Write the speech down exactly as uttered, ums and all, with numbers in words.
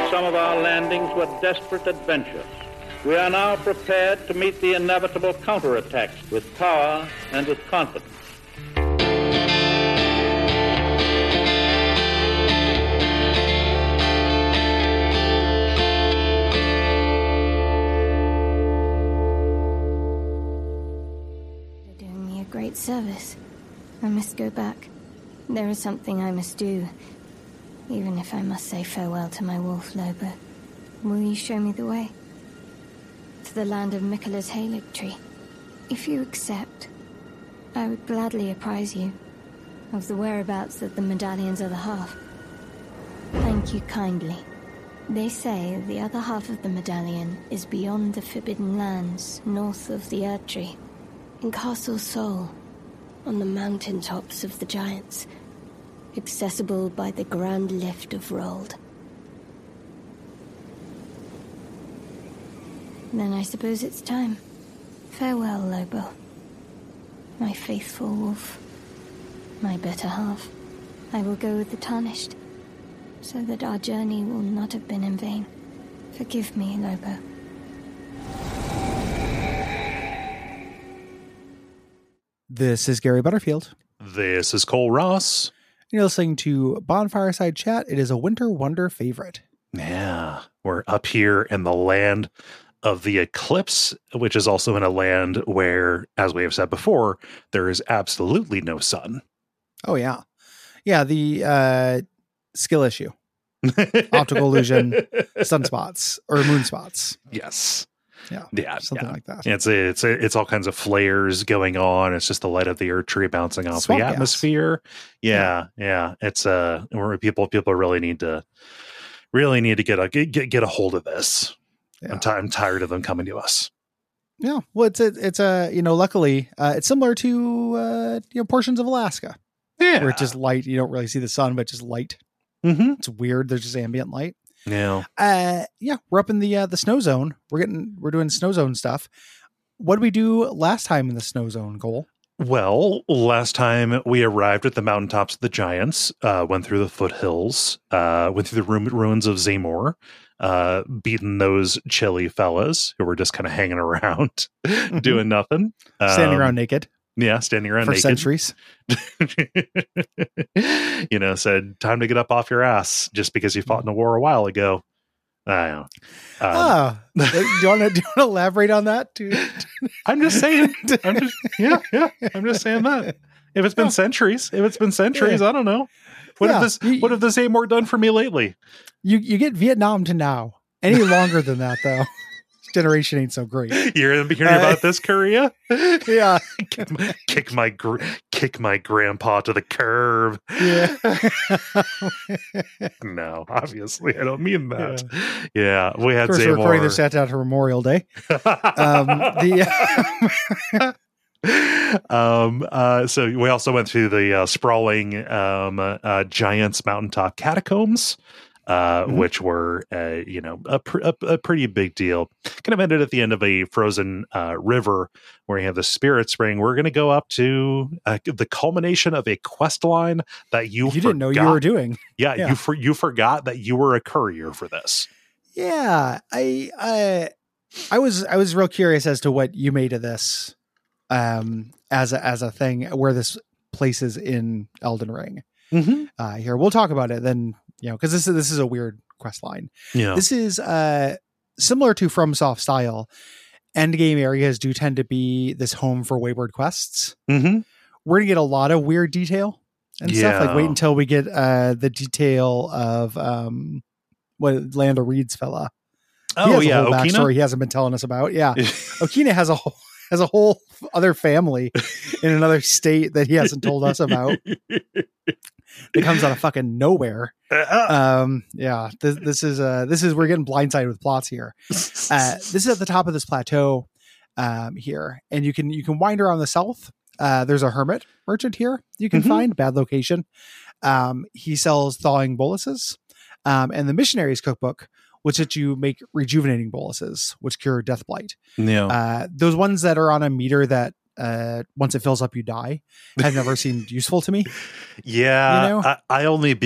some of our landings were desperate adventures. We are now prepared to meet the inevitable counterattacks with power and with confidence. You're doing me a great service. I must go back. There is something I must do, even if I must say farewell to my wolf, Lobo. Will you show me the way? To the land of Miquella's Halig tree. If you accept, I would gladly apprise you of the whereabouts of the medallions of the half. Thank you kindly. They say the other half of the medallion is beyond the Forbidden Lands, north of the Erd Tree, in Castle Sol, on the mountain tops of the Giants, accessible by the Grand Lift of Rold. Then I suppose it's time. Farewell, Lobo. My faithful wolf. My better half. I will go with the Tarnished, so that our journey will not have been in vain. Forgive me, Lobo. This is Gary Butterfield. This is Cole Ross. You're listening to Bonfireside Chat. It is a Winter Wonder favorite. Yeah, we're up here in the land of the eclipse, which is also in a land where, as we have said before, there is absolutely no sun. Oh, yeah. Yeah, the uh, skill issue. Optical illusion, sunspots, or moon spots. Yes. Yeah. Yeah. Something yeah. like that. It's it's it's all kinds of flares going on. It's just the light of the Erd Tree bouncing off Swamp the gas. atmosphere. Yeah, yeah. Yeah. It's uh where people people really need to really need to get a get get a hold of this. Yeah. I'm, t- I'm tired of them coming to us. Yeah. Well, it's a, it's a, you know, luckily uh, it's similar to, uh, you know, portions of Alaska. Yeah. Where it's just light. You don't really see the sun, but just light. Mm-hmm. It's weird. There's just ambient light. Yeah. Uh, yeah. We're up in the, uh, the snow zone. We're getting, we're doing snow zone stuff. What did we do last time in the snow zone, Cole? Well, last time we arrived at the mountaintops of the Giants, uh, went through the foothills, uh, went through the ru- ruins of Zamor, uh, beating those chilly fellas who were just kind of hanging around, doing nothing. Standing Um, around naked. Yeah, standing around For naked. centuries. You know, said, time to get up off your ass just because you fought in a war a while ago. I don't know. Um, Oh, do you want to do you want to elaborate on that too? I'm just saying. I'm just, yeah, yeah. I'm just saying that. If it's been Yeah. centuries, if it's been centuries, Yeah. I don't know. What Yeah. have this? You- What have the Zamor done for me lately? You you get Vietnam to now. Any longer than that, though, this generation ain't so great. You're gonna be hearing Uh, about this, Korea? Yeah, kick my kick my, gr- kick my grandpa to the curb. yeah. No, obviously, I don't mean that. Yeah, we had Of course, we're recording this Zamor. at after Memorial Day. Um, the um uh so we also went through the uh, sprawling um uh Giants mountaintop catacombs, uh Mhm. which were uh you know a, pr- a, a pretty big deal. Kind of ended at the end of a frozen uh river where you have the Spirit Spring. We're going to go up to uh, the culmination of a quest line that you you didn't know you forgot. were doing. yeah, yeah. you for you forgot that you were a courier for this. Yeah, I I I was I was real curious as to what you made of this, um, as a as a thing where this places in Elden Ring. Mm-hmm. Uh, here we'll talk about it then, you know, because this is this is a weird quest line. Yeah. This is uh similar to FromSoft style. Endgame areas do tend to be this home for wayward quests. Mm-hmm. We're gonna get a lot of weird detail and stuff. Like Yeah. wait until we get uh the detail of um what Lando Reed's fella. He Oh has a yeah, whole backstory Okina. he hasn't been telling us about. Yeah, Okina has a whole has a whole other family in another state that he hasn't told us about. It comes out of fucking nowhere. Uh, Um, yeah, this, this is uh, this is we're getting blindsided with plots here. Uh, this is at the top of this plateau um, here, and you can you can wind around the south. Uh, there's a hermit merchant here you can Mhm. find. Bad location. Um, he sells thawing boluses, um, and the missionary's cookbook, which lets you make rejuvenating boluses, which cure death blight. yeah. Uh, those ones that are on a meter that uh, once it fills up, you die, have never seemed useful to me. Yeah, You know? I, I only